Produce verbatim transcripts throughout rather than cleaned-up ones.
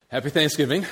Happy Thanksgiving.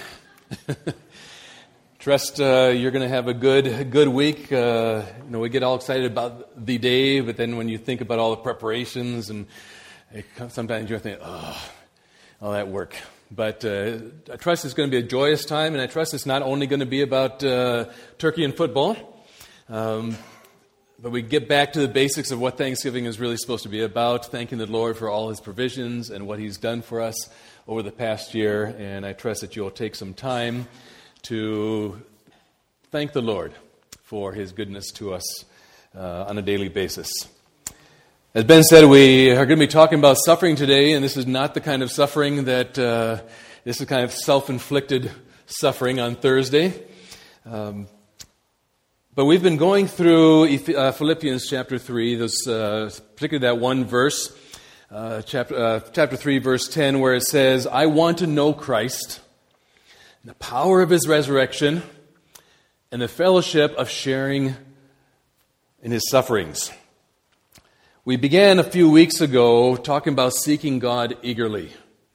Trust uh, you're going to have a good good week. Uh, you know, we get all excited about the day, but then when you think about all the preparations, and it, sometimes you think, oh, all that work. But uh, I trust it's going to be a joyous time, and I trust it's not only going to be about uh, turkey and football, um, but we get back to the basics of what Thanksgiving is really supposed to be about, thanking the Lord for all His provisions and what He's done for us over the past year. And I trust that you'll take some time to thank the Lord for His goodness to us uh, on a daily basis. As Ben said, we are going to be talking about suffering today, and this is not the kind of suffering that, uh, this is kind of self-inflicted suffering on Thursday. Um, but we've been going through uh, Philippians chapter three, this, uh, particularly that one verse, uh, chapter, uh, chapter three, verse ten, where it says, I want to know Christ, the power of His resurrection, and the fellowship of sharing in His sufferings. We began a few weeks ago talking about seeking God eagerly.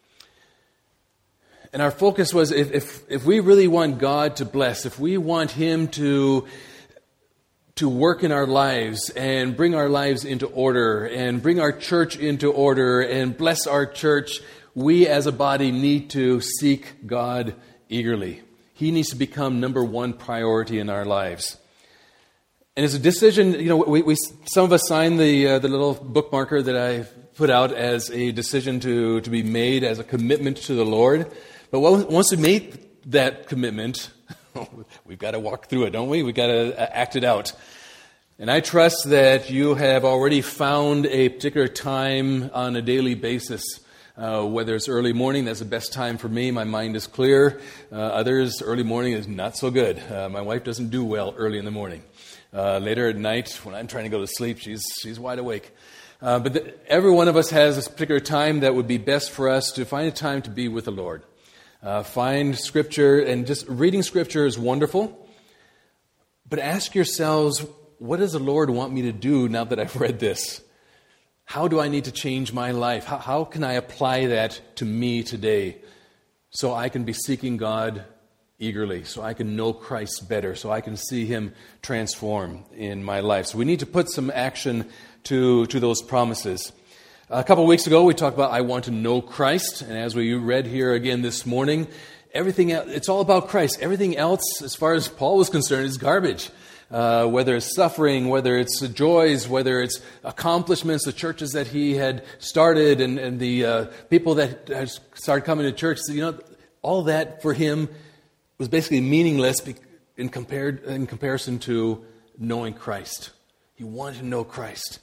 And our focus was if, if, if we really want God to bless, if we want Him to, to work in our lives and bring our lives into order and bring our church into order and bless our church, we as a body need to seek God eagerly. He needs to become number one priority in our lives. And it's a decision, you know, we, we some of us signed the uh, the little bookmarker that I put out as a decision to, to be made as a commitment to the Lord. But once we made that commitment, we've got to walk through it, don't we? We've got to act it out. And I trust that you have already found a particular time on a daily basis. Uh, whether it's early morning, that's the best time for me. My mind is clear. Uh, others, early morning is not so good. Uh, my wife doesn't do well early in the morning. Uh, later at night, when I'm trying to go to sleep, she's she's wide awake. Uh, but the, every one of us has this particular time that would be best for us to find a time to be with the Lord. Uh, find Scripture, and just reading Scripture is wonderful. But ask yourselves, what does the Lord want me to do now that I've read this? How do I need to change my life? How, how can I apply that to me today so I can be seeking God eagerly, so I can know Christ better, so I can see Him transform in my life? So we need to put some action to, to those promises. A couple of weeks ago, we talked about I want to know Christ, and as we read here again this morning, everything else, it's all about Christ. Everything else, as far as Paul was concerned, is garbage. Uh, whether it's suffering, whether it's joys, whether it's accomplishments, the churches that he had started, and, and the uh, people that had started coming to church, you know, all that for him was basically meaningless in compared in comparison to knowing Christ. He wanted to know Christ.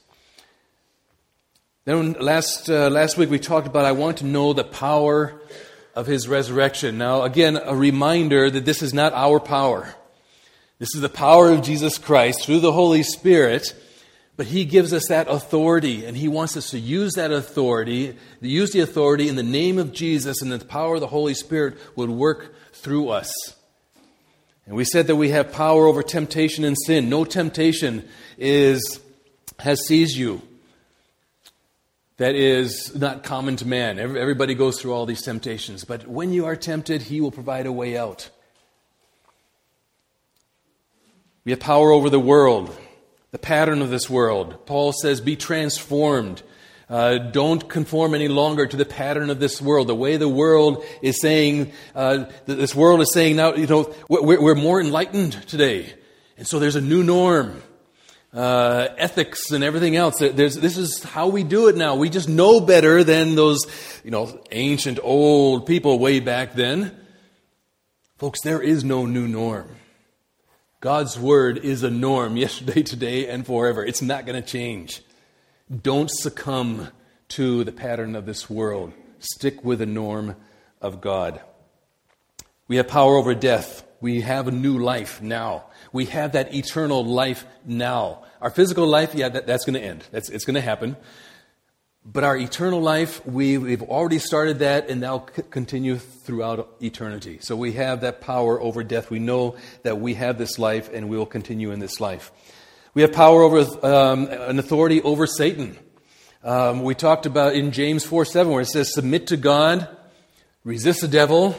Then last uh, last week we talked about I want to know the power of His resurrection. Now again, a reminder that this is not our power. This is the power of Jesus Christ through the Holy Spirit, but He gives us that authority, and He wants us to use that authority, to use the authority in the name of Jesus, and that the power of the Holy Spirit would work through us. And we said that we have power over temptation and sin. No temptation is has seized you. That is not common to man. Everybody goes through all these temptations. But when you are tempted, He will provide a way out. We have power over the world, the pattern of this world. Paul says, be transformed. Uh, don't conform any longer to the pattern of this world. The way the world is saying, uh, this world is saying now, you know, we're, we're more enlightened today. And so there's a new norm, uh, ethics and everything else. There's, this is how we do it now. We just know better than those, you know, ancient old people way back then. Folks, there is no new norm. God's Word is a norm yesterday, today, and forever. It's not going to change. Don't succumb to the pattern of this world. Stick with the norm of God. We have power over death. We have a new life now. We have that eternal life now. Our physical life, yeah, that, that's going to end. That's, it's going to happen. But our eternal life, we, we've already started that, and that'll c- continue throughout eternity. So we have that power over death. We know that we have this life, and we will continue in this life. We have power over um, an authority over Satan. Um, we talked about in James four seven, where it says, submit to God, resist the devil,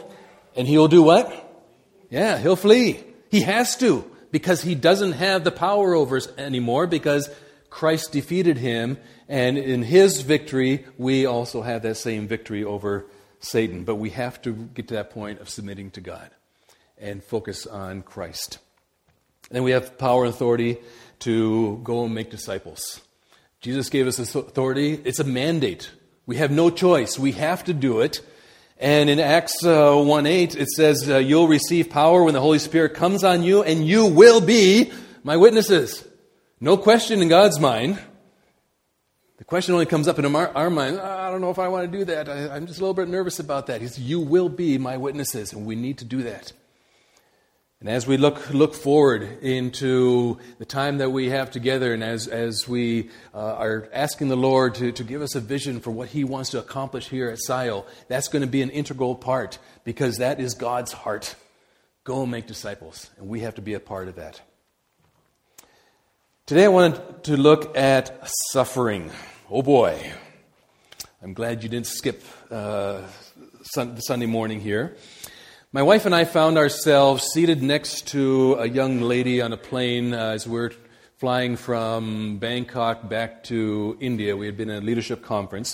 And he'll do what? Yeah, he'll flee. He has to, because he doesn't have the power over us anymore, because Christ defeated him, and in his victory, we also have that same victory over Satan. But we have to get to that point of submitting to God and focus on Christ. And then we have power and authority to go and make disciples. Jesus gave us this authority. It's a mandate. We have no choice. We have to do it. And in Acts uh, one eight, it says, uh, you'll receive power when the Holy Spirit comes on you, and you will be my witnesses. No question in God's mind. The question only comes up in our, our mind, oh, I don't know if I want to do that. I, I'm just a little bit nervous about that. He says, you will be my witnesses, and we need to do that. And as we look look forward into the time that we have together, and as, as we uh, are asking the Lord to, to give us a vision for what he wants to accomplish here at S I O, that's going to be an integral part, because that is God's heart. Go and make disciples, and we have to be a part of that. Today I wanted to look at suffering. Oh boy. I'm glad you didn't skip uh, sun, Sunday morning here. My wife and I found ourselves seated next to a young lady on a plane uh, as we were flying from Bangkok back to India. We had been at a leadership conference.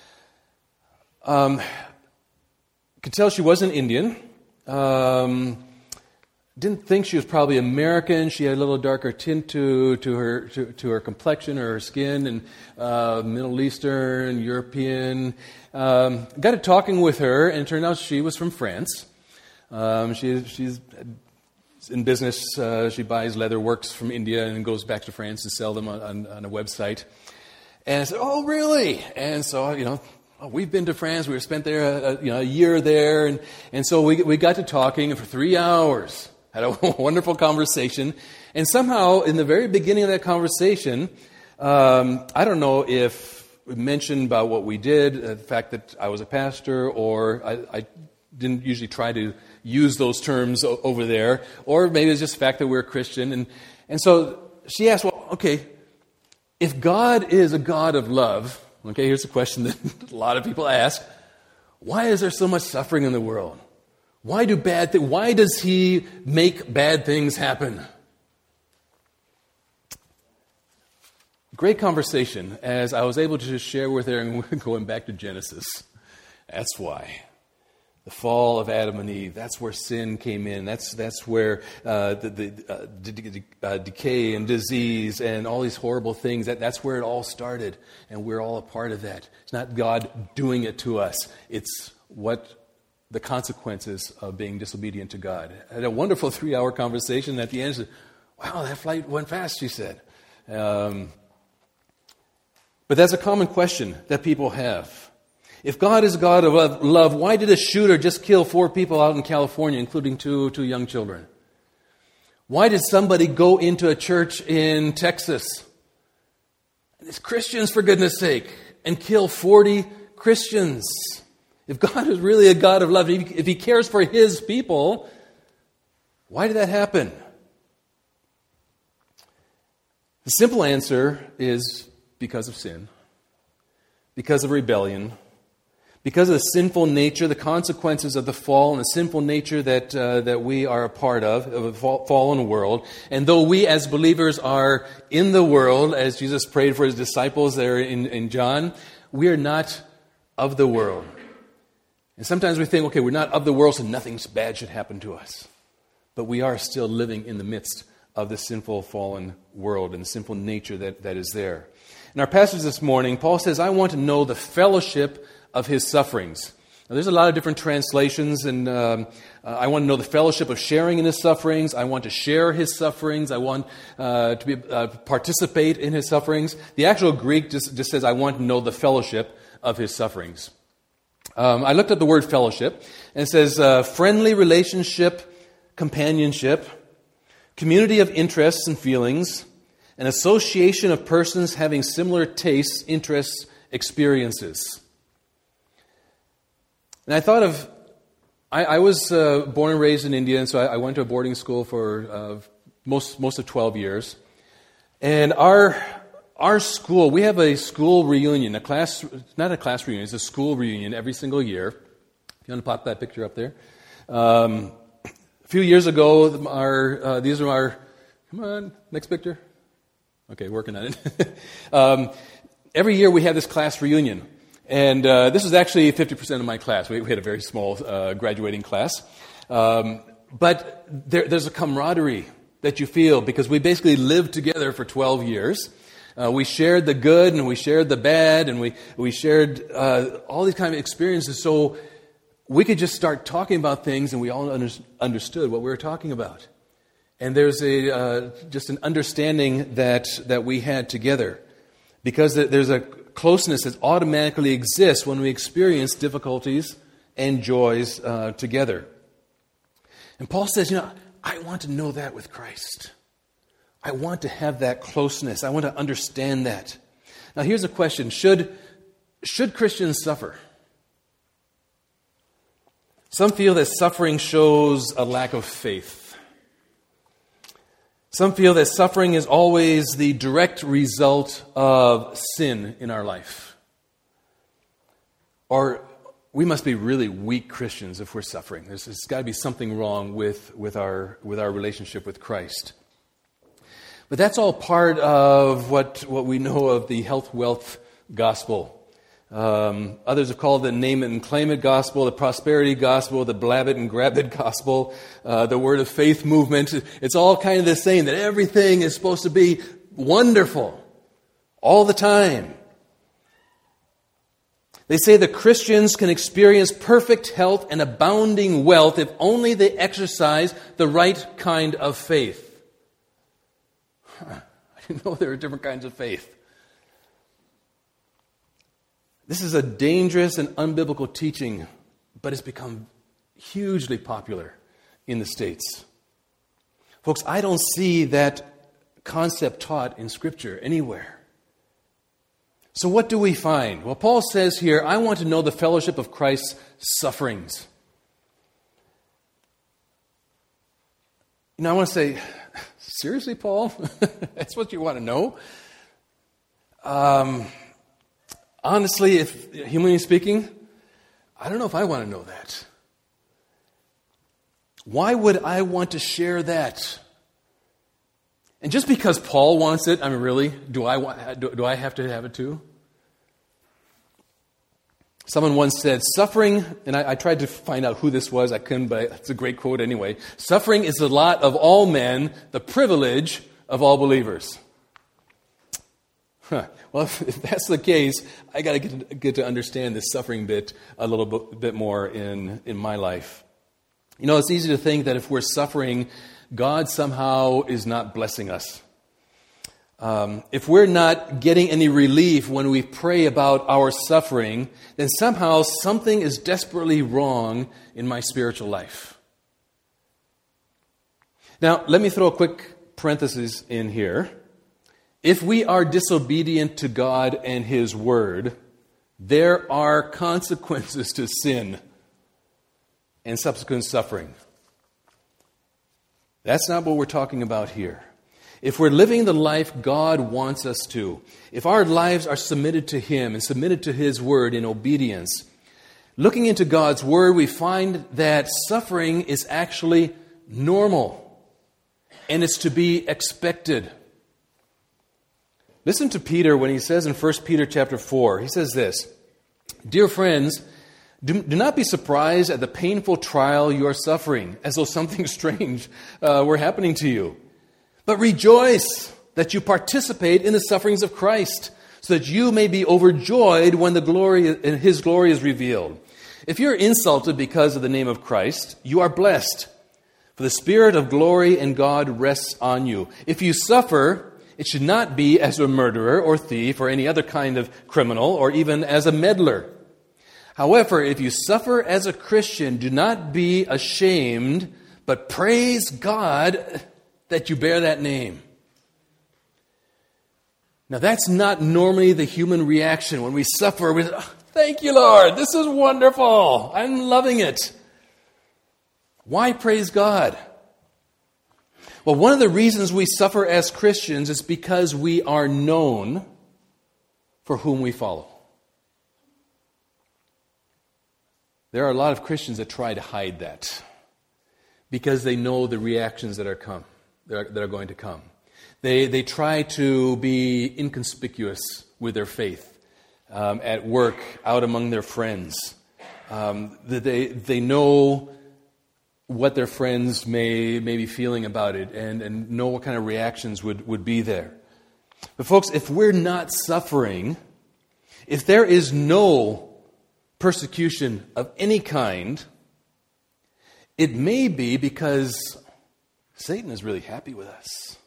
Um, could tell she wasn't Indian. Um, didn't think she was probably American. She had a little darker tint to to her to, to her complexion or her skin, and uh, Middle Eastern, European. Um, got to talking with her, and it turned out she was from France. Um, she, she's in business. Uh, she buys leather works from India and goes back to France to sell them on, on, on a website. And I said, "Oh, really?" And so, you know, oh, we've been to France. We were spent there, a, a, you know, a year there, and and so we we got to talking for three hours. Had a wonderful conversation, and somehow in the very beginning of that conversation, um, I don't know if we mentioned about what we did, uh, the fact that I was a pastor, or I. I didn't usually try to use those terms o- over there, or maybe it's just the fact that we're Christian. And, and so she asked, well, okay, if God is a God of love, okay, here's a question that a lot of people ask, why is there so much suffering in the world? Why do bad things, why does he make bad things happen? Great conversation as I was able to just share with her, and we're going back to Genesis. That's why. The fall of Adam and Eve, that's where sin came in. That's that's where uh, the, the uh, de- de- uh, decay and disease and all these horrible things, that, that's where it all started. And we're all a part of that. It's not God doing it to us. It's what the consequences of being disobedient to God. I had a wonderful three-hour conversation. At the end, she said, wow, that flight went fast, she said. Um, but that's a common question that people have. If God is a God of love, why did a shooter just kill four people out in California, including two, two young children? Why did somebody go into a church in Texas, it's Christians for goodness sake, and kill forty Christians? If God is really a God of love, if he cares for his people, why did that happen? The simple answer is because of sin, because of rebellion, because of the sinful nature, the consequences of the fall, and the sinful nature that uh, that we are a part of, of a fallen world. And though we as believers are in the world, as Jesus prayed for his disciples there in, in John, we are not of the world. And sometimes we think, okay, we're not of the world, so nothing bad should happen to us. But we are still living in the midst of the sinful, fallen world and the sinful nature that, that is there. In our passage this morning, Paul says, I want to know the fellowship of his sufferings. Now, there's a lot of different translations, and um, uh, I want to know the fellowship of sharing in his sufferings. I want to share his sufferings. I want uh, to be, uh, participate in his sufferings. The actual Greek just, just says, I want to know the fellowship of his sufferings. Um, I looked at the word fellowship, and it says uh, friendly relationship, companionship, community of interests and feelings, an association of persons having similar tastes, interests, experiences. And I thought of, I, I was uh, born and raised in India, and so I, I went to a boarding school for uh, most most of twelve years. And our our school, we have a school reunion, a class, not a class reunion, it's a school reunion every single year. If you want to pop that picture up there. Um, a few years ago, our uh, these are our, come on, next picture. Okay, working on it. um, every year we have this class reunion. And uh, this is actually fifty percent of my class. We, we had a very small uh, graduating class. Um, but there, there's a camaraderie that you feel because we basically lived together for twelve years. Uh, we shared the good and we shared the bad and we, we shared uh, all these kind of experiences. So we could just start talking about things and we all under, understood what we were talking about. And there's a uh, just an understanding that, that we had together. Because there's a closeness that automatically exists when we experience difficulties and joys uh, together. And Paul says, you know, I want to know that with Christ. I want to have that closeness. I want to understand that. Now here's a question. Should, should Christians suffer? Some feel that suffering shows a lack of faith. Some feel that suffering is always the direct result of sin in our life. Or we must be really weak Christians if we're suffering. There's, there's got to be something wrong with, with, our, with our relationship with Christ. But that's all part of what, what we know of the health, wealth gospel. Um, others have called the name it and claim it gospel, the prosperity gospel, the blab it and grab it gospel, uh, the word of faith movement. It's all kind of the same, that everything is supposed to be wonderful all the time. They say that Christians can experience perfect health and abounding wealth if only they exercise the right kind of faith. Huh. I didn't know there were different kinds of faith. This is a dangerous and unbiblical teaching, but it's become hugely popular in the States. Folks, I don't see that concept taught in Scripture anywhere. So what do we find? Well, Paul says here, I want to know the fellowship of Christ's sufferings. You know, I want to say, seriously, Paul? That's what you want to know? Um... Honestly, if humanly speaking, I don't know if I want to know that. Why would I want to share that? And just because Paul wants it, I mean, really, do I want? Do, do I have to have it too? Someone once said, "Suffering," and I, I tried to find out who this was. I couldn't, but it's a great quote anyway. "Suffering is the lot of all men, the privilege of all believers." Huh. Well, if that's the case, I got to get get to understand this suffering bit a little bit, bit more in, in my life. You know, it's easy to think that if we're suffering, God somehow is not blessing us. Um, if we're not getting any relief when we pray about our suffering, then somehow something is desperately wrong in my spiritual life. Now, let me throw a quick parenthesis in here. If we are disobedient to God and His Word, there are consequences to sin and subsequent suffering. That's not what we're talking about here. If we're living the life God wants us to, if our lives are submitted to Him and submitted to His Word in obedience, looking into God's Word, we find that suffering is actually normal and it's to be expected. Listen to Peter when he says in First Peter chapter four, he says this, "Dear friends, do, do not be surprised at the painful trial you are suffering, as though something strange uh, were happening to you. But rejoice that you participate in the sufferings of Christ, so that you may be overjoyed when the glory, His glory is revealed. If you're insulted because of the name of Christ, you are blessed, for the Spirit of glory and God rests on you. If you suffer, it should not be as a murderer or thief or any other kind of criminal or even as a meddler. However, if you suffer as a Christian, do not be ashamed, but praise God that you bear that name." Now, that's not normally the human reaction. When we suffer, we say, oh, "Thank you, Lord. This is wonderful. I'm loving it." Why praise God? Well, one of the reasons we suffer as Christians is because we are known for whom we follow. There are a lot of Christians that try to hide that. because they know the reactions that are come, that are, that are going to come. They they try to be inconspicuous with their faith um, at work, out among their friends. Um, they they know what their friends may may be feeling about it, and, and know what kind of reactions would, would be there. But folks, if we're not suffering, if there is no persecution of any kind, it may be because Satan is really happy with us.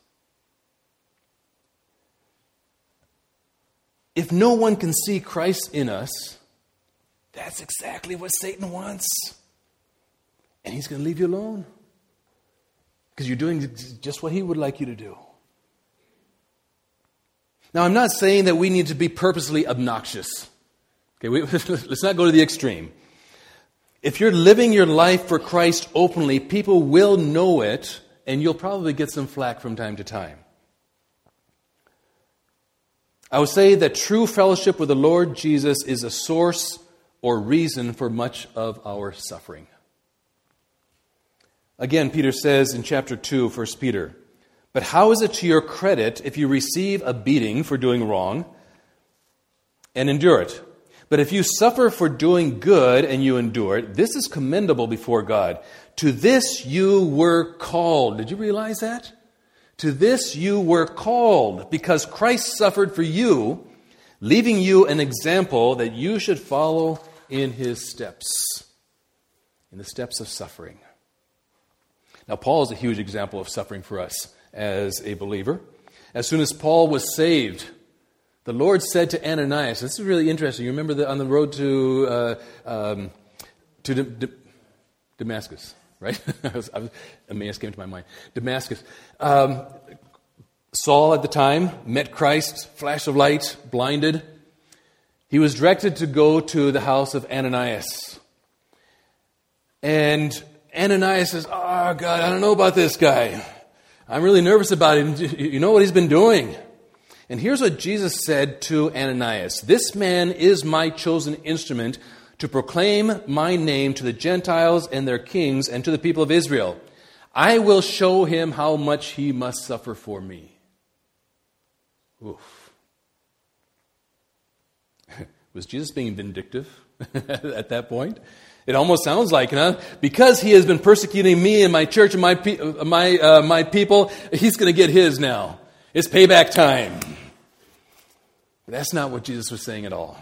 If no one can see Christ in us, that's exactly what Satan wants. And he's going to leave you alone. Because you're doing just what he would like you to do. Now, I'm not saying that we need to be purposely obnoxious. Okay, we, let's not go to the extreme. If you're living your life for Christ openly, people will know it, and you'll probably get some flack from time to time. I would say that true fellowship with the Lord Jesus is a source or reason for much of our suffering. Again, Peter says in chapter two, First Peter, "But how is it to your credit if you receive a beating for doing wrong and endure it? But if you suffer for doing good and you endure it, this is commendable before God. To this you were called." Did you realize that? To this you were called, because Christ suffered for you, leaving you an example that you should follow in his steps, in the steps of suffering. Now, Paul is a huge example of suffering for us as a believer. As soon as Paul was saved, the Lord said to Ananias, this is really interesting. You remember the, on the road to uh, um, to D- D- Damascus, right? I was, I was, Emmaus came to my mind. Damascus. Um, Saul at the time met Christ, flash of light, blinded. He was directed to go to the house of Ananias. And Ananias says, "Oh, God, I don't know about this guy. I'm really nervous about him. You know what he's been doing?" And here's what Jesus said to Ananias. "This man is my chosen instrument to proclaim my name to the Gentiles and their kings and to the people of Israel. I will show him how much he must suffer for me." Oof. Was Jesus being vindictive at that point? It almost sounds like, huh? Because he has been persecuting me and my church and my pe- my uh, my people, he's going to get his now. It's payback time. But that's not what Jesus was saying at all.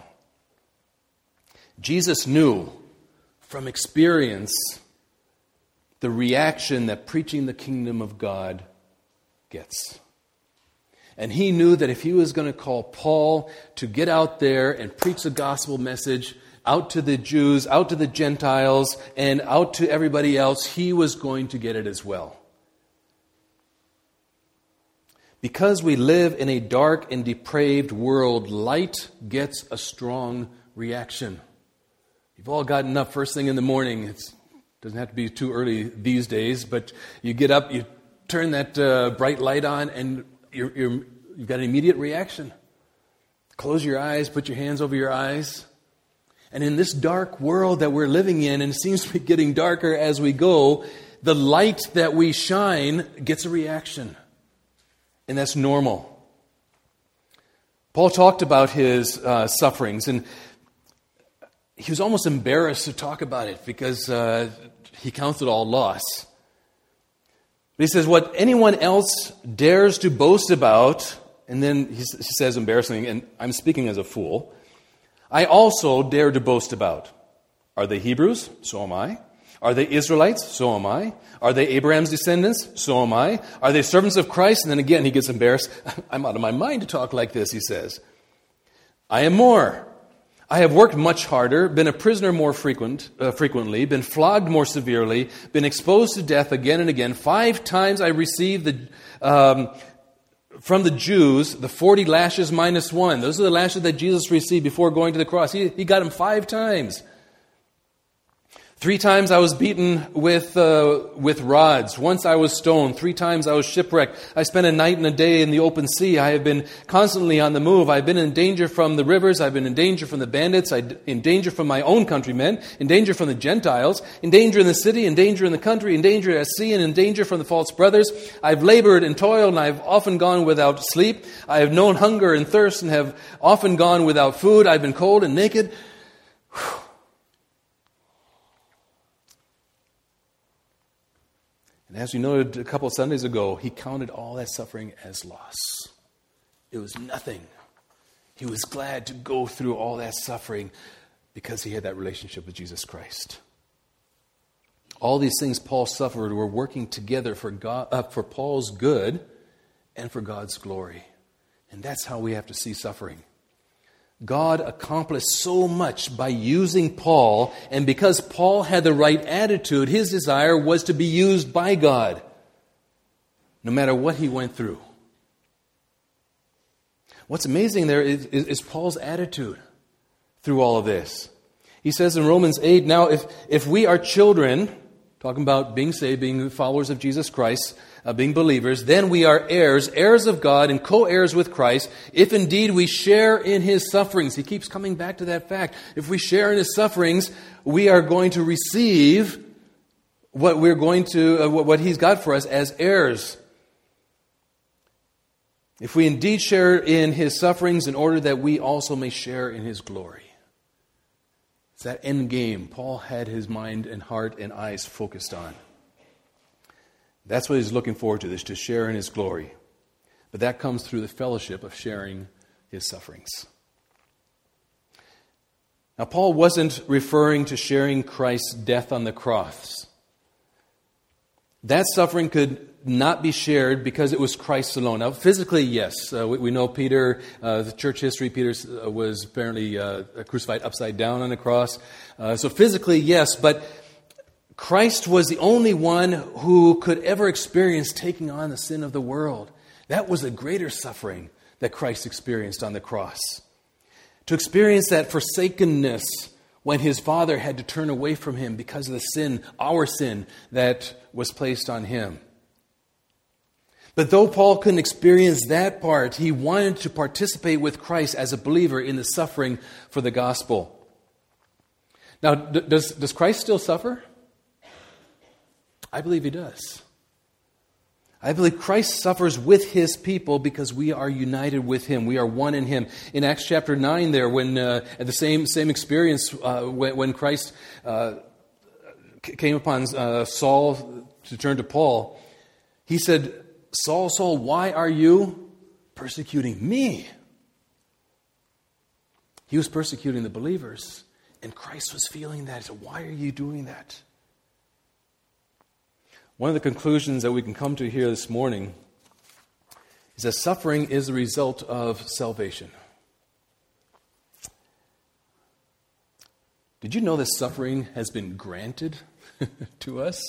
Jesus knew from experience the reaction that preaching the kingdom of God gets. And he knew that if he was going to call Paul to get out there and preach the gospel message out to the Jews, out to the Gentiles, and out to everybody else, he was going to get it as well. Because we live in a dark and depraved world, light gets a strong reaction. You've all gotten up first thing in the morning. It doesn't have to be too early these days, but you get up, you turn that uh, bright light on, and you're, you're, you've got an immediate reaction. Close your eyes, put your hands over your eyes. And in this dark world that we're living in, and it seems to be getting darker as we go, the light that we shine gets a reaction. And that's normal. Paul talked about his uh, sufferings, and he was almost embarrassed to talk about it because uh, he counts it all loss. But he says, what anyone else dares to boast about, and then he says embarrassing, and I'm speaking as a fool, I also dare to boast about. Are they Hebrews? So am I. Are they Israelites? So am I. Are they Abraham's descendants? So am I. Are they servants of Christ? And then again he gets embarrassed. I'm out of my mind to talk like this, he says. I am more. I have worked much harder, been a prisoner more frequent, uh, frequently, been flogged more severely, been exposed to death again and again. Five times I received the um, from the Jews the forty lashes minus one. Those are the lashes that Jesus received before going to the cross. He, he got them five times. Three times I was beaten with uh, with rods. Once I was stoned. Three times I was shipwrecked. I spent a night and a day in the open sea. I have been constantly on the move. I've been in danger from the rivers. I've been in danger from the bandits. I'm in danger from my own countrymen. In danger from the Gentiles. In danger in the city. In danger in the country. In danger at sea. And in danger from the false brothers. I've labored and toiled, and I've often gone without sleep. I have known hunger and thirst, and have often gone without food. I've been cold and naked. Whew. And as we noted a couple of Sundays ago, he counted all that suffering as loss. It was nothing. He was glad to go through all that suffering because he had that relationship with Jesus Christ. All these things Paul suffered were working together for God, uh, for Paul's good and for God's glory. And that's how we have to see suffering. God accomplished so much by using Paul, and because Paul had the right attitude, his desire was to be used by God, no matter what he went through. What's amazing there is, is, is Paul's attitude through all of this. He says in Romans eight, now if, if we are children, talking about being saved, being followers of Jesus Christ, Uh, being believers, then we are heirs, heirs of God and co-heirs with Christ, if indeed we share in his sufferings. He keeps coming back to that fact. If we share in his sufferings, we are going to receive what we're going to, uh, what he's got for us as heirs. If we indeed share in his sufferings in order that we also may share in his glory. It's that end game Paul had his mind and heart and eyes focused on. That's what he's looking forward to, is to share in his glory. But that comes through the fellowship of sharing his sufferings. Now, Paul wasn't referring to sharing Christ's death on the cross. That suffering could not be shared because it was Christ alone. Now, physically, yes. Uh, we, we know Peter, uh, the church history, Peter uh, was apparently uh, crucified upside down on the cross. Uh, so physically, yes, but Christ was the only one who could ever experience taking on the sin of the world. That was a greater suffering that Christ experienced on the cross. To experience that forsakenness when his Father had to turn away from him because of the sin, our sin, that was placed on him. But though Paul couldn't experience that part, he wanted to participate with Christ as a believer in the suffering for the gospel. Now, does, does Christ still suffer? I believe he does. I believe Christ suffers with his people because we are united with him. We are one in him. In Acts chapter nine there, when uh, at the same same experience, uh, when, when Christ uh, came upon uh, Saul to turn to Paul, he said, Saul, Saul, why are you persecuting me? He was persecuting the believers, and Christ was feeling that. He said, why are you doing that? One of the conclusions that we can come to here this morning is that suffering is the result of salvation. Did you know that suffering has been granted to us?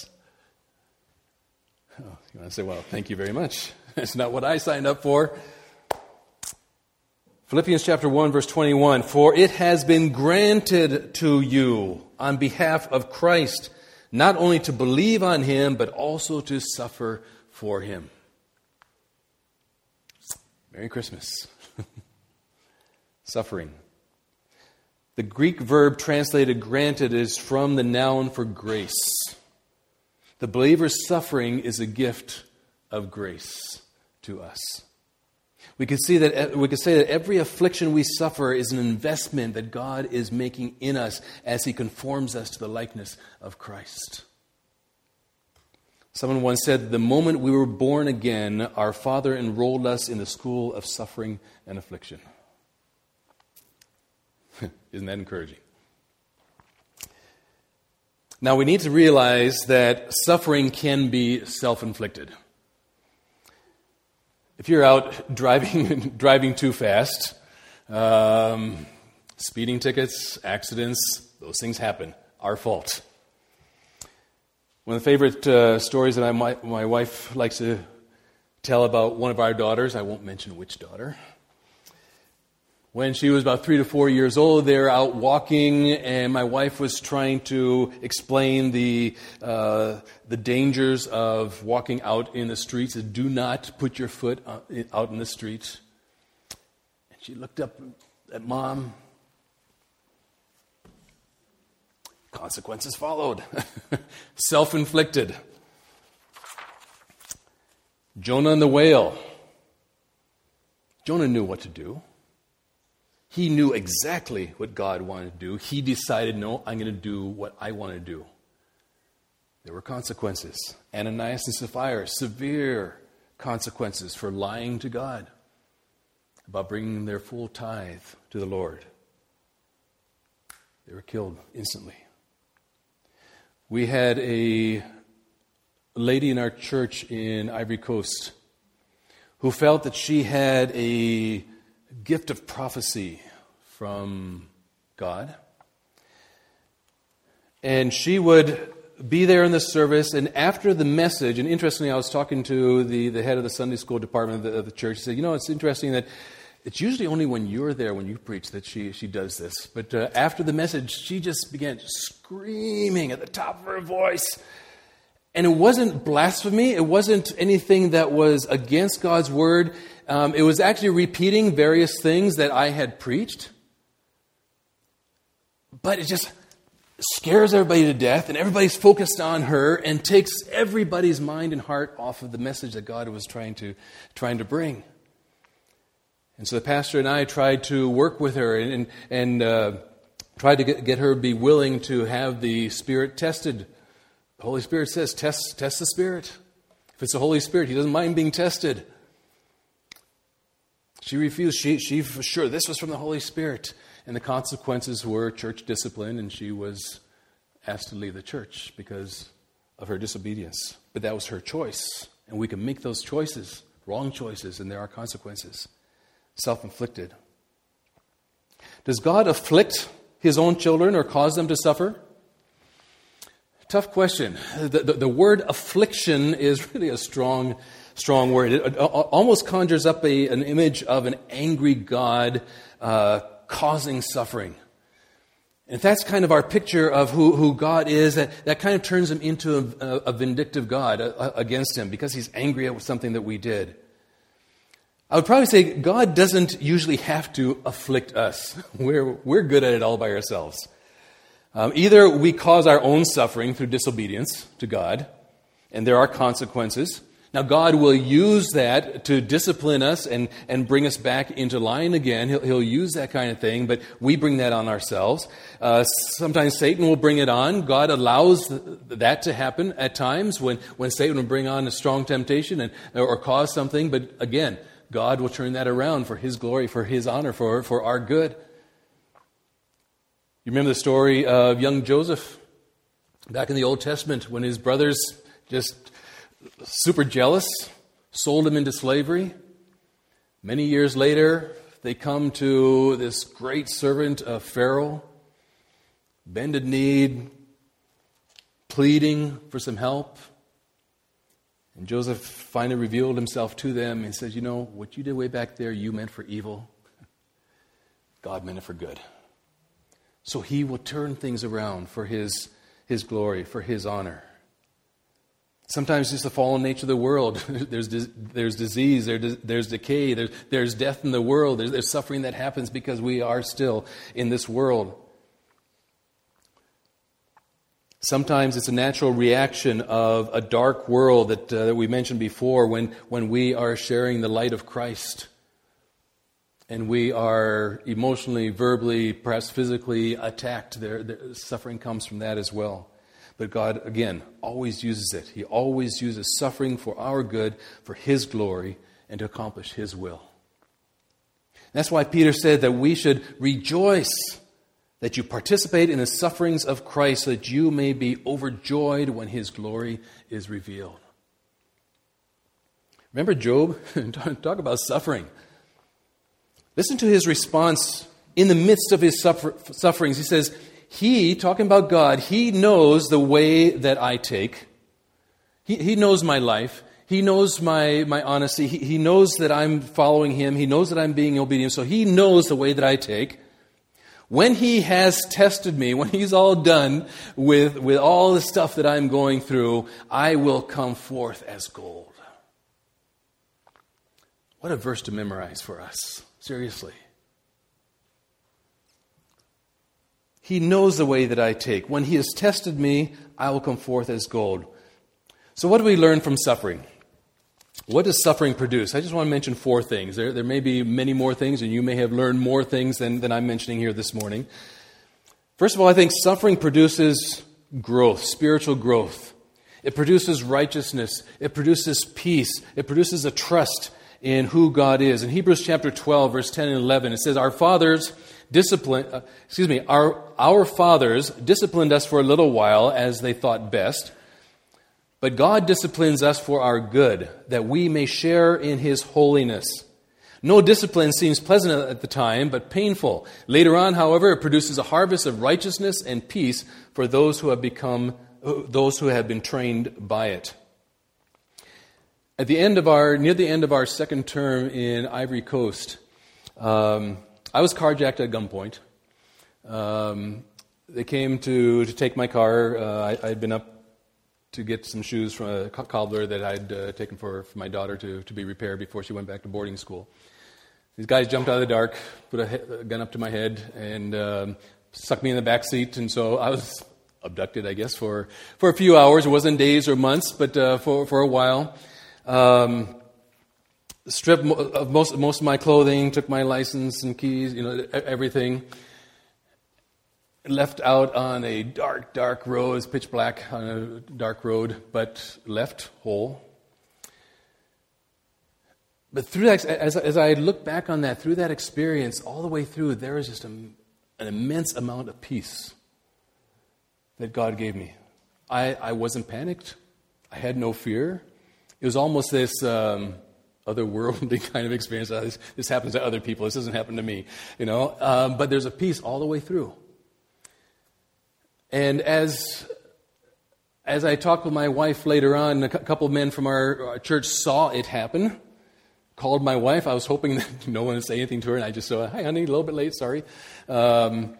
Oh, you want to say, well, thank you very much. That's not what I signed up for. Philippians chapter one, verse twenty-one, for it has been granted to you on behalf of Christ, not only to believe on him, but also to suffer for him. Merry Christmas. Suffering. The Greek verb translated granted is from the noun for grace. The believer's suffering is a gift of grace to us. We could see that we could say that every affliction we suffer is an investment that God is making in us as he conforms us to the likeness of Christ. Someone once said, the moment we were born again, our Father enrolled us in the school of suffering and affliction. Isn't that encouraging? Now we need to realize that suffering can be self-inflicted. If you're out driving driving too fast, um, speeding tickets, accidents, those things happen. Our fault. One of the favorite uh, stories that I, my, my wife likes to tell about one of our daughters, I won't mention which daughter, When she was about three to four years old, they were out walking, and my wife was trying to explain the uh, the dangers of walking out in the streets. Do not put your foot out in the streets. And she looked up at Mom. Consequences followed. Self-inflicted. Jonah and the whale. Jonah knew what to do. He knew exactly what God wanted to do. He decided, no, I'm going to do what I want to do. There were consequences. Ananias and Sapphira, severe consequences for lying to God about bringing their full tithe to the Lord. They were killed instantly. We had a lady in our church in Ivory Coast who felt that she had a gift of prophecy from God. And she would be there in the service, and after the message, and interestingly, I was talking to the, the head of the Sunday school department of the, of the church. He said, you know, it's interesting that it's usually only when you're there, when you preach, that she, she does this. But uh, after the message, she just began screaming at the top of her voice. And it wasn't blasphemy. It wasn't anything that was against God's word. Um, it was actually repeating various things that I had preached. But it just scares everybody to death, and everybody's focused on her and takes everybody's mind and heart off of the message that God was trying to trying to bring. And so the pastor and I tried to work with her and and, and uh, tried to get, get her to be willing to have the Spirit tested. The Holy Spirit says, test, test the Spirit. If it's the Holy Spirit, He doesn't mind being tested. She refused. She, she for sure, this was from the Holy Spirit. And the consequences were church discipline, and she was asked to leave the church because of her disobedience. But that was her choice. And we can make those choices, wrong choices, and there are consequences. Self-inflicted. Does God afflict His own children or cause them to suffer? Tough question. The, the, the word affliction is really a strong, strong word. It, it almost conjures up a, an image of an angry God uh, causing suffering. And if that's kind of our picture of who, who God is, that, that kind of turns Him into a, a vindictive God uh, against Him because He's angry at something that we did. I would probably say God doesn't usually have to afflict us. We're, we're good at it all by ourselves. Um, either we cause our own suffering through disobedience to God, and there are consequences. Now, God will use that to discipline us and, and bring us back into line again. He'll, he'll use that kind of thing, but we bring that on ourselves. Uh, sometimes Satan will bring it on. God allows th- that to happen at times when, when Satan will bring on a strong temptation and or cause something. But again, God will turn that around for His glory, for His honor, for, for our good. You remember the story of young Joseph back in the Old Testament when his brothers, just super jealous, sold him into slavery. Many years later, they come to this great servant of Pharaoh, bended knee, pleading for some help. And Joseph finally revealed himself to them and says, you know, what you did way back there, you meant for evil. God meant it for good. So He will turn things around for His, His glory, for His honor. Sometimes it's the fallen nature of the world. There's there's disease, there's, there's decay, there's, there's death in the world, there's, there's suffering that happens because we are still in this world. Sometimes it's a natural reaction of a dark world that, uh, that we mentioned before when, when we are sharing the light of Christ. And we are emotionally, verbally, perhaps physically attacked. There, there, suffering comes from that as well. But God, again, always uses it. He always uses suffering for our good, for His glory, and to accomplish His will. That's why Peter said that we should rejoice that you participate in the sufferings of Christ, so that you may be overjoyed when His glory is revealed. Remember Job? Talk about suffering. Listen to his response in the midst of his suffer- sufferings. He says, He, talking about God, He knows the way that I take. He, he knows my life. He knows my, my honesty. He, he knows that I'm following Him. He knows that I'm being obedient. So He knows the way that I take. When He has tested me, when He's all done with, with all the stuff that I'm going through, I will come forth as gold. What a verse to memorize for us. Seriously. He knows the way that I take. When He has tested me, I will come forth as gold. So what do we learn from suffering? What does suffering produce? I just want to mention four things. There, there may be many more things, and you may have learned more things than, than I'm mentioning here this morning. First of all, I think suffering produces growth, spiritual growth. It produces righteousness. It produces peace. It produces a trust in who God is. In Hebrews chapter twelve, verse ten and eleven, it says, Our fathers disciplined, uh, excuse me, our, our fathers disciplined us for a little while as they thought best. But God disciplines us for our good, that we may share in His holiness. No discipline seems pleasant at the time, but painful. Later on, however, it produces a harvest of righteousness and peace for those who have become, those who have been trained by it. At the end of our, near the end of our second term in Ivory Coast, um, I was carjacked at gunpoint. Um, they came to, to take my car. Uh, I had been up to get some shoes from a cobbler that I'd uh, taken for, for my daughter to, to be repaired before she went back to boarding school. These guys jumped out of the dark, put a, he- a gun up to my head, and um, stuck me in the back seat. And so I was abducted, I guess, for, for a few hours. It wasn't days or months, but uh, for, for a while. Um, stripped of most most of my clothing, took my license and keys, you know, everything. Left out on a dark, dark road. It's pitch black on a dark road, but left whole. But through that, as as I look back on that, through that experience, all the way through, there was just a, an immense amount of peace that God gave me. I, I wasn't panicked. I had no fear. It was almost this um, otherworldly kind of experience. Uh, this, this happens to other people. This doesn't happen to me, you know. Um, but there's a peace all the way through. And as as I talked with my wife later on, a couple of men from our, our church saw it happen. Called my wife. I was hoping that no one would say anything to her, and I just said, "Hi, honey, a little bit late. Sorry." Um,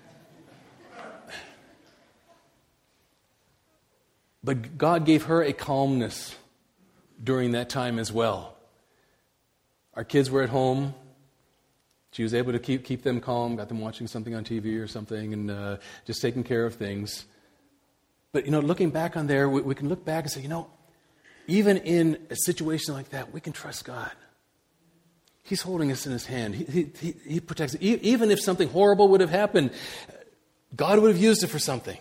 but God gave her a calmness during that time as well. Our kids were at home. She was able to keep keep them calm, got them watching something on T V or something, and uh, just taking care of things. But, you know, looking back on there, we, we can look back and say, you know, even in a situation like that, we can trust God. He's holding us in His hand. He, he, he protects us. Even if something horrible would have happened, God would have used it for something.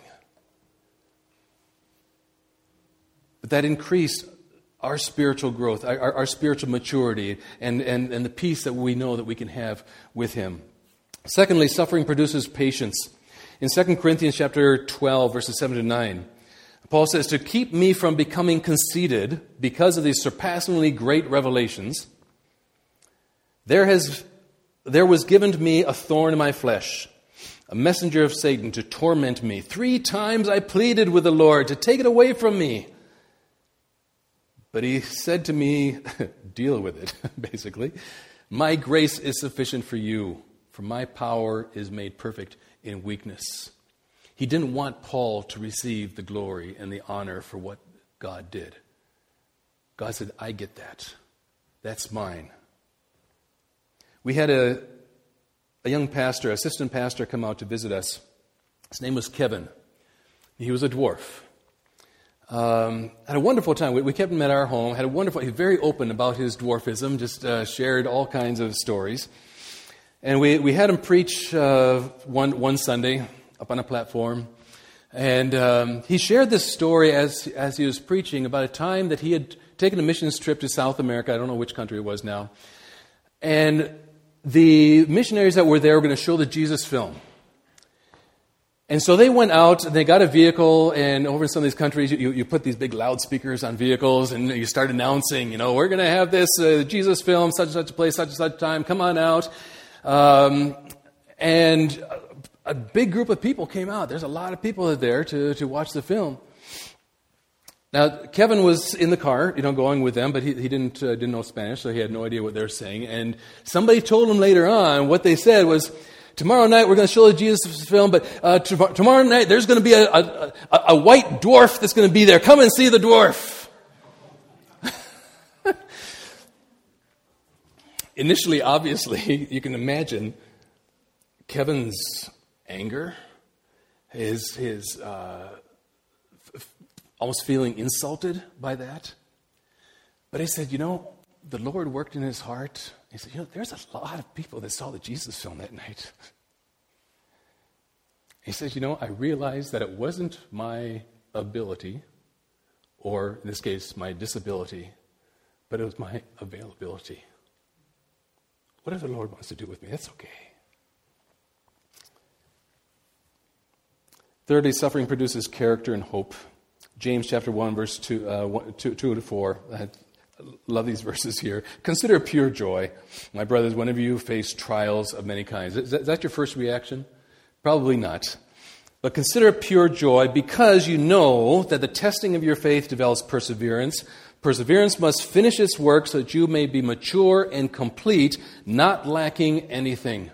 But that increased our spiritual growth, our, our, our spiritual maturity, and, and, and the peace that we know that we can have with Him. Secondly, suffering produces patience. In Second Corinthians chapter twelve, verses seven to nine, Paul says, "To keep me from becoming conceited because of these surpassingly great revelations, there has there was given to me a thorn in my flesh, a messenger of Satan to torment me. Three times I pleaded with the Lord to take it away from me. But He said to me," deal with it, basically, "My grace is sufficient for you, for my power is made perfect in weakness." He didn't want Paul to receive the glory and the honor for what God did. God said, "I get that. That's mine." We had a, a young pastor, assistant pastor, come out to visit us. His name was Kevin. He was a dwarf. Um, had a wonderful time. We, we kept him at our home. Had a wonderful. He was very open about his dwarfism. Just uh, shared all kinds of stories. And we we had him preach uh, one one Sunday up on a platform, and um, he shared this story as as he was preaching about a time that he had taken a missions trip to South America. I don't know which country it was now, and the missionaries that were there were going to show the Jesus film. And so they went out, and they got a vehicle, and over in some of these countries, you, you put these big loudspeakers on vehicles, and you start announcing, you know, we're going to have this uh, Jesus film, such and such a place, such and such time, come on out. Um, and a big group of people came out. There's a lot of people there to, to watch the film. Now, Kevin was in the car, you know, going with them, but he, he didn't uh, didn't know Spanish, so he had no idea what they were saying. And somebody told him later on what they said was, tomorrow night we're going to show the Jesus film, but uh, t- tomorrow night there's going to be a, a, a, a white dwarf that's going to be there. Come and see the dwarf. Initially, obviously, you can imagine Kevin's anger, his his uh, f- almost feeling insulted by that. But he said, you know, the Lord worked in his heart. He said, you know, there's a lot of people that saw the Jesus film that night. He said, you know, I realized that it wasn't my ability, or in this case, my disability, but it was my availability. Whatever the Lord wants to do with me, that's okay. Thirdly, suffering produces character and hope. James chapter one, verse two, uh, one, two, two to four. I love these verses here. Consider pure joy, my brothers, whenever you face trials of many kinds. Is that, is that your first reaction? Probably not. But consider pure joy because you know that the testing of your faith develops perseverance. Perseverance must finish its work so that you may be mature and complete, not lacking anything.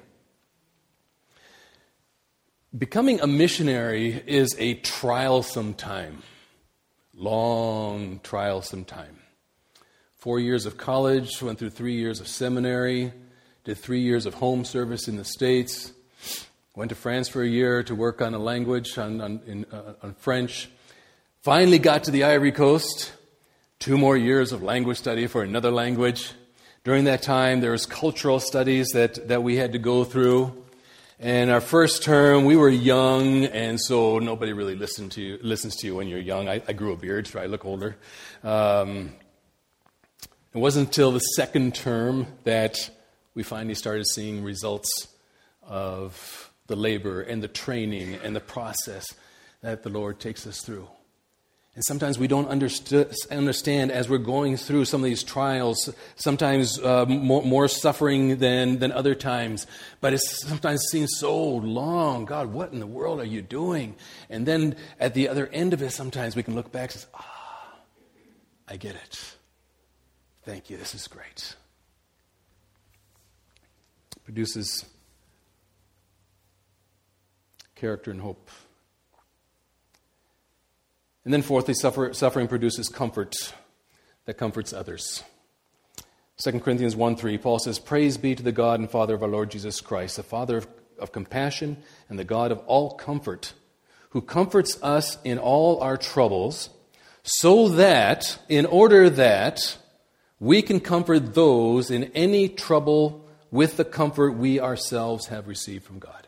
Becoming a missionary is a trialsome time. Long, trialsome time. Four years of college, went through three years of seminary, did three years of home service in the States, went to France for a year to work on a language, on, on, in, uh, on French, finally got to the Ivory Coast, two more years of language study for another language. During that time, there was cultural studies that, that we had to go through. And our first term, we were young, and so nobody really listened to you, listens to you when you're young. I, I grew a beard, so I look older. Um, it wasn't until the second term that we finally started seeing results of the labor and the training and the process that the Lord takes us through. And sometimes we don't understu- understand as we're going through some of these trials, sometimes uh, more, more suffering than, than other times. But it sometimes seems so long. God, what in the world are you doing? And then at the other end of it, sometimes we can look back and say, ah, I get it. Thank you, this is great. It produces character and hope. And then fourthly, suffer, suffering produces comfort that comforts others. Second Corinthians one three, Paul says, praise be to the God and Father of our Lord Jesus Christ, the Father of, of compassion and the God of all comfort, who comforts us in all our troubles, so that, in order that we can comfort those in any trouble with the comfort we ourselves have received from God.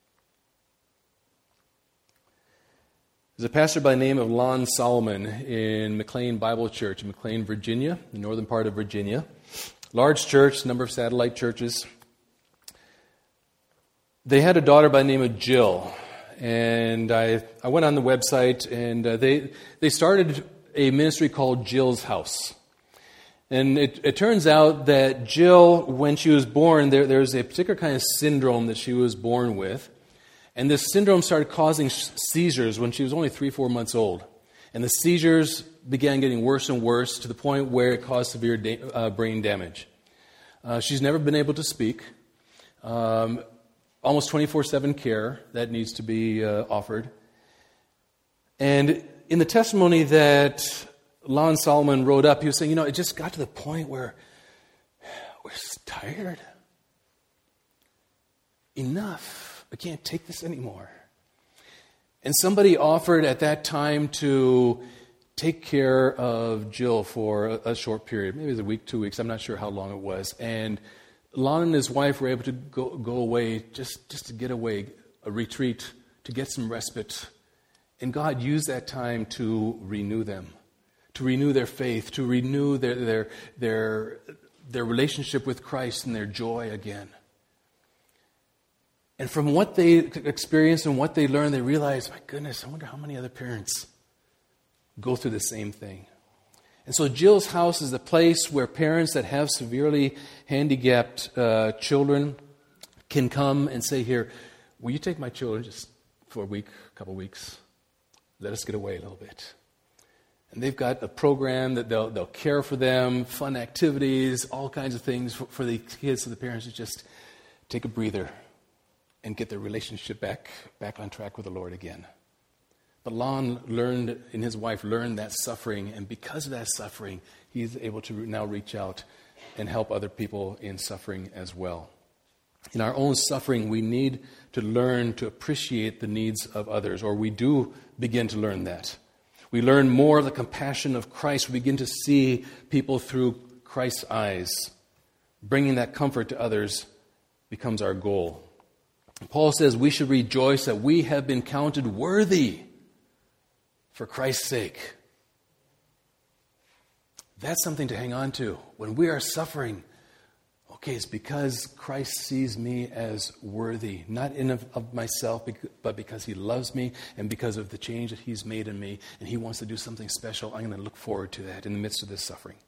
There's a pastor by the name of Lon Solomon in McLean Bible Church in McLean, Virginia, the northern part of Virginia. Large church, number of satellite churches. They had a daughter by the name of Jill. And I, I went on the website, and uh, they they started a ministry called Jill's House. And it, it turns out that Jill, when she was born, there, there was a particular kind of syndrome that she was born with. And this syndrome started causing seizures when she was only three, four months old. And the seizures began getting worse and worse to the point where it caused severe da- uh, brain damage. Uh, she's never been able to speak. Um, almost twenty-four seven care that needs to be uh, offered. And in the testimony that Lon Solomon wrote up, he was saying, you know, it just got to the point where we're just tired. Enough. I can't take this anymore. And somebody offered at that time to take care of Jill for a, a short period. Maybe it was a week, two weeks. I'm not sure how long it was. And Lon and his wife were able to go, go away just, just to get away, a retreat, to get some respite. And God used that time to renew them, to renew their faith, to renew their their their, their relationship with Christ and their joy again. And from what they experienced and what they learned, they realized, my goodness, I wonder how many other parents go through the same thing. And so Jill's House is a place where parents that have severely handicapped uh, children can come and say, here, will you take my children just for a week, a couple weeks? Let us get away a little bit. And they've got a program that they'll, they'll care for them, fun activities, all kinds of things for, for the kids, so the parents to just take a breather and get their relationship back, back on track with the Lord again. But Lon learned, and his wife learned that suffering, and because of that suffering, he's able to now reach out and help other people in suffering as well. In our own suffering, we need to learn to appreciate the needs of others, or we do begin to learn that. We learn more of the compassion of Christ. We begin to see people through Christ's eyes. Bringing that comfort to others becomes our goal. Paul says we should rejoice that we have been counted worthy for Christ's sake. That's something to hang on to. When we are suffering, okay, it's because Christ sees me as worthy, not in of, of myself, but because he loves me and because of the change that he's made in me, and he wants to do something special. I'm going to look forward to that in the midst of this suffering.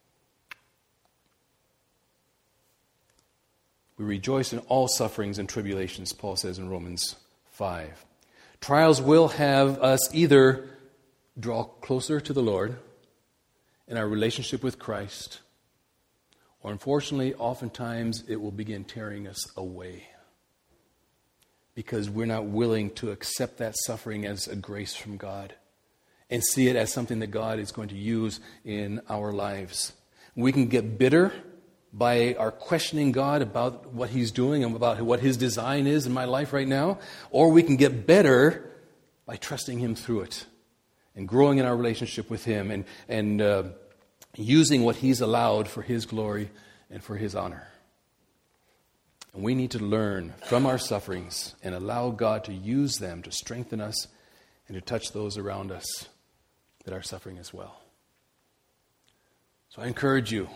We rejoice in all sufferings and tribulations, Paul says in Romans five. Trials will have us either draw closer to the Lord in our relationship with Christ, or unfortunately, oftentimes it will begin tearing us away because we're not willing to accept that suffering as a grace from God and see it as something that God is going to use in our lives. We can get bitter by our questioning God about what he's doing and about what his design is in my life right now, or we can get better by trusting him through it and growing in our relationship with him and, and uh, using what he's allowed for his glory and for his honor. And we need to learn from our sufferings and allow God to use them to strengthen us and to touch those around us that are suffering as well. So I encourage you.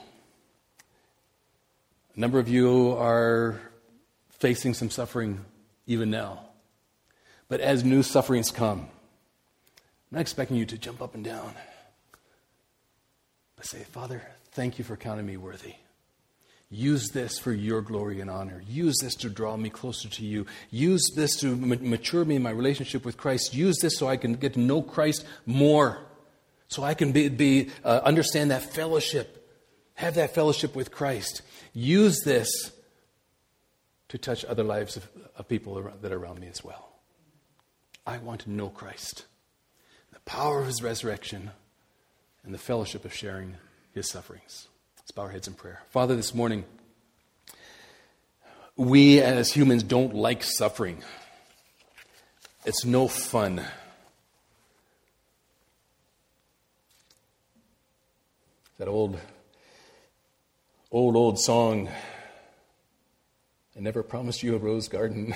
A number of you are facing some suffering even now. But as new sufferings come, I'm not expecting you to jump up and down. But say, Father, thank you for counting me worthy. Use this for your glory and honor. Use this to draw me closer to you. Use this to mature me in my relationship with Christ. Use this so I can get to know Christ more. So I can be, be uh, understand that fellowship. Have that fellowship with Christ. Use this to touch other lives of, of people around, that are around me as well. I want to know Christ, the power of his resurrection, and the fellowship of sharing his sufferings. Let's bow our heads in prayer. Father, this morning, we as humans don't like suffering. It's no fun. That old, old, old song, I never promised you a rose garden.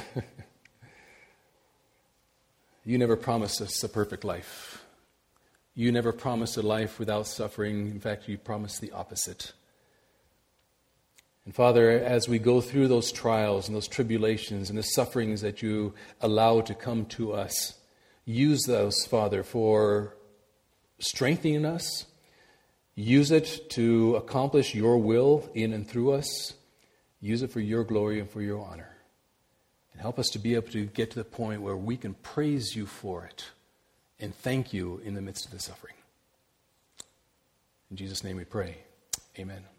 You never promised us a perfect life. You never promised a life without suffering. In fact, you promised the opposite. And Father, as we go through those trials and those tribulations and the sufferings that you allow to come to us, use those, Father, for strengthening us. Use it to accomplish your will in and through us. Use it for your glory and for your honor. And help us to be able to get to the point where we can praise you for it and thank you in the midst of the suffering. In Jesus' name we pray. Amen.